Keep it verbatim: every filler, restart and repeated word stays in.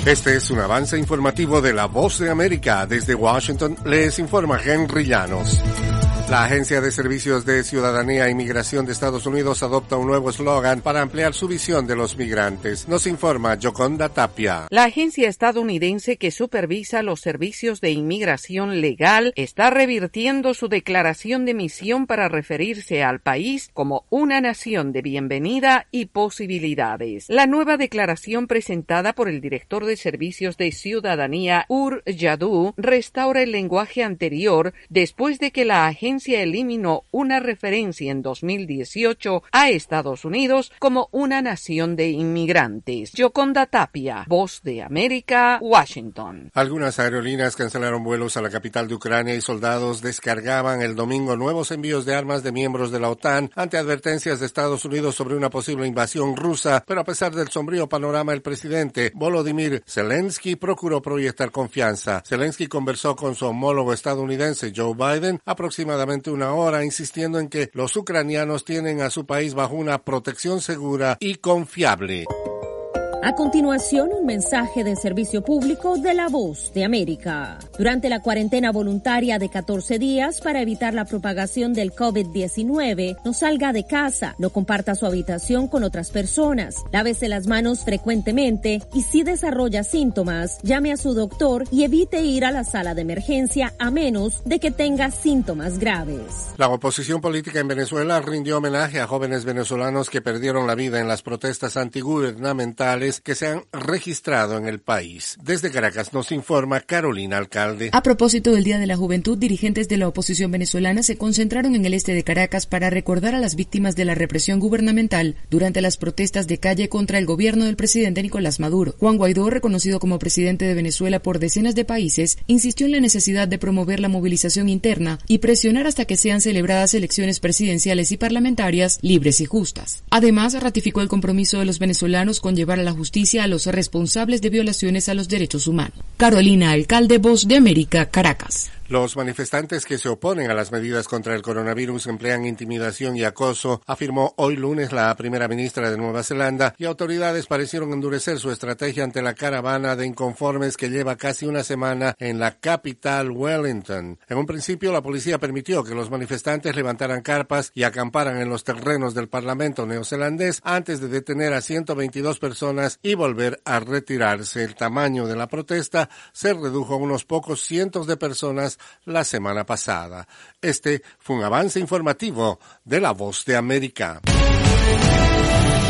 Este es un avance informativo de La Voz de América. Desde Washington les informa Henry Llanos. La Agencia de Servicios de Ciudadanía e Inmigración de Estados Unidos adopta un nuevo eslogan para ampliar su visión de los migrantes. Nos informa Yoconda Tapia. La agencia estadounidense que supervisa los servicios de inmigración legal está revirtiendo su declaración de misión para referirse al país como una nación de bienvenida y posibilidades. La nueva declaración presentada por el director de Servicios de Ciudadanía, Ur Yadoo, restaura el lenguaje anterior después de que la agencia eliminó una referencia en dos mil dieciocho a Estados Unidos como una nación de inmigrantes. Yoconda Tapia, Voz de América, Washington. Algunas aerolíneas cancelaron vuelos a la capital de Ucrania y soldados descargaban el domingo nuevos envíos de armas de miembros de la OTAN ante advertencias de Estados Unidos sobre una posible invasión rusa, pero a pesar del sombrío panorama, el presidente Volodymyr Zelensky procuró proyectar confianza. Zelensky conversó con su homólogo estadounidense Joe Biden aproximadamente una hora, insistiendo en que los ucranianos tienen a su país bajo una protección segura y confiable. A continuación, un mensaje de servicio público de La Voz de América. Durante la cuarentena voluntaria de catorce días para evitar la propagación del COVID diecinueve, no salga de casa, no comparta su habitación con otras personas, lávese las manos frecuentemente y si desarrolla síntomas, llame a su doctor y evite ir a la sala de emergencia a menos de que tenga síntomas graves. La oposición política en Venezuela rindió homenaje a jóvenes venezolanos que perdieron la vida en las protestas antigubernamentales que se han registrado en el país. Desde Caracas nos informa Carolina Alcalde. A propósito del Día de la Juventud, dirigentes de la oposición venezolana se concentraron en el este de Caracas para recordar a las víctimas de la represión gubernamental durante las protestas de calle contra el gobierno del presidente Nicolás Maduro. Juan Guaidó, reconocido como presidente de Venezuela por decenas de países, insistió en la necesidad de promover la movilización interna y presionar hasta que sean celebradas elecciones presidenciales y parlamentarias libres y justas. Además, ratificó el compromiso de los venezolanos con llevar a la justicia a los responsables de violaciones a los derechos humanos. Carolina Alcalde, Voz de América, Caracas. Los manifestantes que se oponen a las medidas contra el coronavirus emplean intimidación y acoso, afirmó hoy lunes la primera ministra de Nueva Zelanda, y autoridades parecieron endurecer su estrategia ante la caravana de inconformes que lleva casi una semana en la capital Wellington. En un principio, la policía permitió que los manifestantes levantaran carpas y acamparan en los terrenos del Parlamento neozelandés antes de detener a ciento veintidós personas y volver a retirarse. El tamaño de la protesta se redujo a unos pocos cientos de personas la semana pasada. Este fue un avance informativo de La Voz de América.